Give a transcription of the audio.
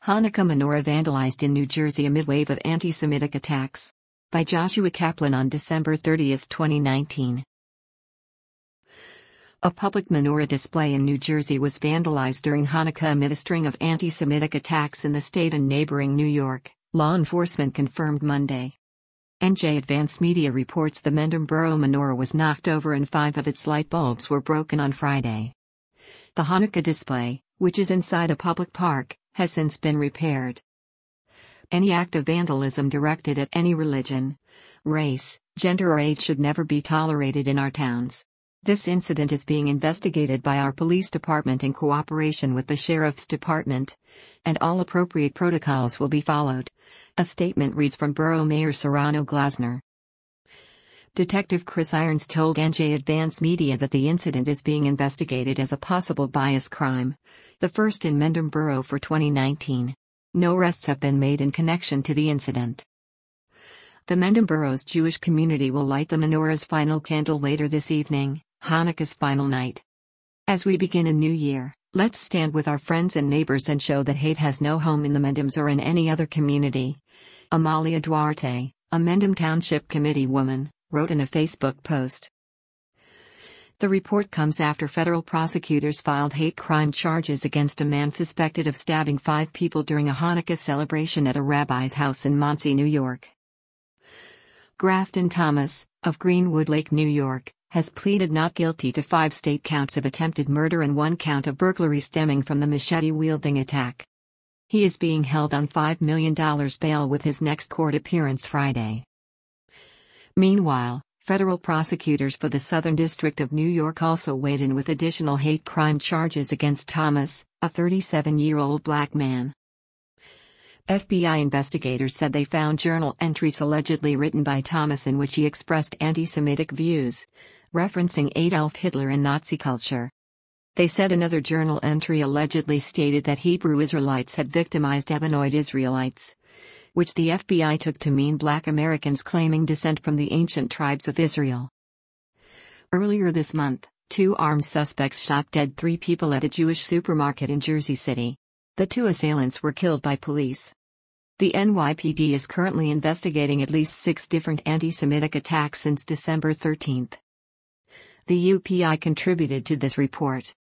Hanukkah menorah vandalized in New Jersey amid wave of anti-Semitic attacks. By Joshua Kaplan on December 30, 2019. A public menorah display in New Jersey was vandalized during Hanukkah amid a string of anti-Semitic attacks in the state and neighboring New York, law enforcement confirmed Monday. NJ Advance Media reports the Mendham Borough menorah was knocked over and 5 of its light bulbs were broken on Friday. The Hanukkah display, which is inside a public park, has since been repaired. Any act of vandalism directed at any religion, race, gender or age should never be tolerated in our towns. This incident is being investigated by our police department in cooperation with the sheriff's department, and all appropriate protocols will be followed. A statement reads from Borough Mayor Serrano Glasner. Detective Chris Irons told NJ Advance Media that the incident is being investigated as a possible bias crime, the first in Mendham Borough for 2019. No arrests have been made in connection to the incident. The Mendham Borough's Jewish community will light the menorah's final candle later this evening, Hanukkah's final night. As we begin a new year, let's stand with our friends and neighbors and show that hate has no home in the Mendhams or in any other community. Amalia Duarte, a Mendham Township Committee woman, wrote in a Facebook post. The report comes after federal prosecutors filed hate crime charges against a man suspected of stabbing 5 people during a Hanukkah celebration at a rabbi's house in Monsey, New York. Grafton Thomas, of Greenwood Lake, New York, has pleaded not guilty to 5 state counts of attempted murder and 1 count of burglary stemming from the machete-wielding attack. He is being held on $5 million bail with his next court appearance Friday. Meanwhile, federal prosecutors for the Southern District of New York also weighed in with additional hate crime charges against Thomas, a 37-year-old black man. FBI investigators said they found journal entries allegedly written by Thomas in which he expressed anti-Semitic views, referencing Adolf Hitler and Nazi culture. They said another journal entry allegedly stated that Hebrew Israelites had victimized Ebenoid Israelites, which the FBI took to mean black Americans claiming descent from the ancient tribes of Israel. Earlier this month, 2 armed suspects shot dead 3 people at a Jewish supermarket in Jersey City. The 2 assailants were killed by police. The NYPD is currently investigating at least 6 different anti-Semitic attacks since December 13. The UPI contributed to this report.